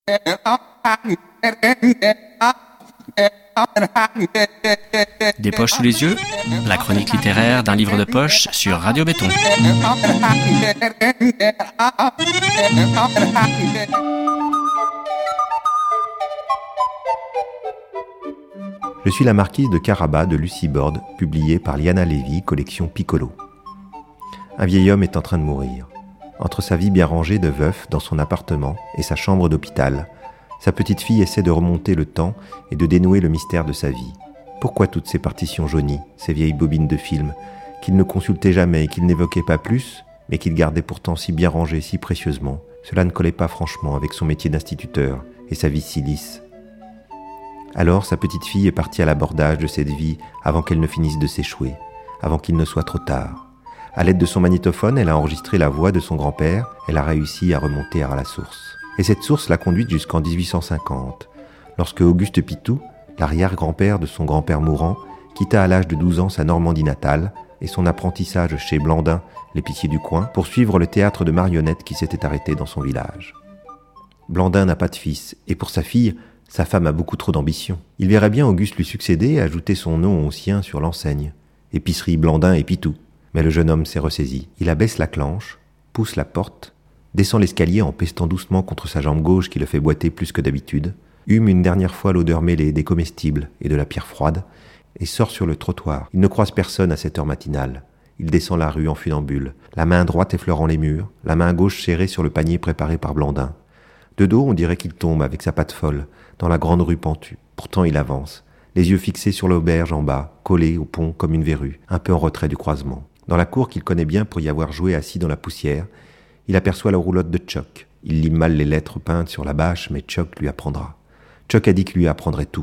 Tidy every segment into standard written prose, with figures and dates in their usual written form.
Des poches sous les yeux, la chronique littéraire d'un livre de poche sur Radio Béton. Je suis la marquise de Carabas de Lucy Bord, publiée par Liana Levy, collection Piccolo. Un vieil homme est en train de mourir. Entre sa vie bien rangée de veuf dans son appartement et sa chambre d'hôpital, sa petite fille essaie de remonter le temps et de dénouer le mystère de sa vie. Pourquoi toutes ces partitions jaunies, ces vieilles bobines de films, qu'il ne consultait jamais et qu'il n'évoquait pas plus, mais qu'il gardait pourtant si bien rangées, si précieusement? Cela ne collait pas franchement avec son métier d'instituteur et sa vie si lisse. Alors sa petite fille est partie à l'abordage de cette vie avant qu'elle ne finisse de s'échouer, avant qu'il ne soit trop tard. À l'aide de son magnétophone, elle a enregistré la voix de son grand-père, elle a réussi à remonter à la source. Et cette source l'a conduite jusqu'en 1850, lorsque Auguste Pitou, l'arrière-grand-père de son grand-père mourant, quitta à l'âge de 12 ans sa Normandie natale et son apprentissage chez Blandin, l'épicier du coin, pour suivre le théâtre de marionnettes qui s'était arrêté dans son village. Blandin n'a pas de fils, et pour sa fille, sa femme a beaucoup trop d'ambition. Il verrait bien Auguste lui succéder et ajouter son nom au sien sur l'enseigne. Épicerie Blandin et Pitou. Mais le jeune homme s'est ressaisi. Il abaisse la clenche, pousse la porte, descend l'escalier en pestant doucement contre sa jambe gauche qui le fait boiter plus que d'habitude, hume une dernière fois l'odeur mêlée des comestibles et de la pierre froide, et sort sur le trottoir. Il ne croise personne à cette heure matinale. Il descend la rue en funambule, la main droite effleurant les murs, la main gauche serrée sur le panier préparé par Blandin. De dos, on dirait qu'il tombe avec sa patte folle, dans la grande rue pentue. Pourtant il avance, les yeux fixés sur l'auberge en bas, collé au pont comme une verrue, un peu en retrait du croisement. Dans la cour qu'il connaît bien pour y avoir joué assis dans la poussière, il aperçoit la roulotte de Tchoc. Il lit mal les lettres peintes sur la bâche, mais Tchoc lui apprendra. Tchoc a dit qu'il lui apprendrait tout.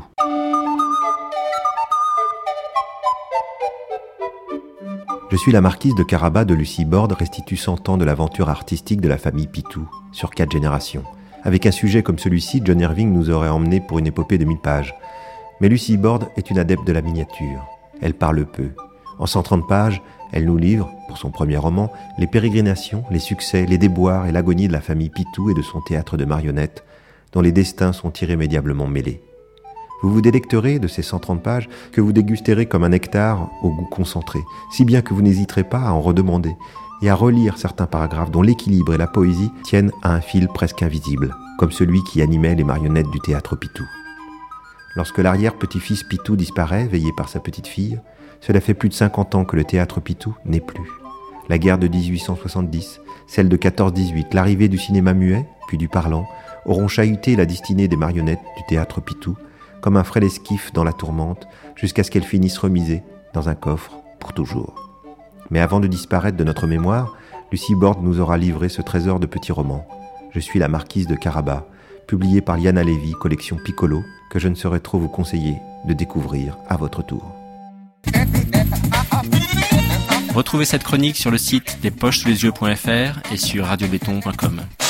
Je suis la marquise de Carabas de Lucy Bord, restitue 100 ans de l'aventure artistique de la famille Pitou, sur 4 générations. Avec un sujet comme celui-ci, John Irving nous aurait emmenés pour une épopée de 1000 pages. Mais Lucy Bord est une adepte de la miniature. Elle parle peu. En 130 pages, elle nous livre, pour son premier roman, les pérégrinations, les succès, les déboires et l'agonie de la famille Pitou et de son théâtre de marionnettes, dont les destins sont irrémédiablement mêlés. Vous vous délecterez de ces 130 pages que vous dégusterez comme un nectar au goût concentré, si bien que vous n'hésiterez pas à en redemander et à relire certains paragraphes dont l'équilibre et la poésie tiennent à un fil presque invisible, comme celui qui animait les marionnettes du théâtre Pitou. Lorsque l'arrière-petit-fils Pitou disparaît, veillé par sa petite-fille, cela fait plus de 50 ans que le théâtre Pitou n'est plus. La guerre de 1870, celle de 14-18, l'arrivée du cinéma muet, puis du parlant, auront chahuté la destinée des marionnettes du théâtre Pitou, comme un frêle esquif dans la tourmente, jusqu'à ce qu'elles finissent remisées dans un coffre pour toujours. Mais avant de disparaître de notre mémoire, Lucy Bord nous aura livré ce trésor de petits romans. Je suis la marquise de Carabas, publié par Liana Levy, collection Piccolo, que je ne saurais trop vous conseiller de découvrir à votre tour. Retrouvez cette chronique sur le site despochesouslesyeux.fr et sur radiobéton.com.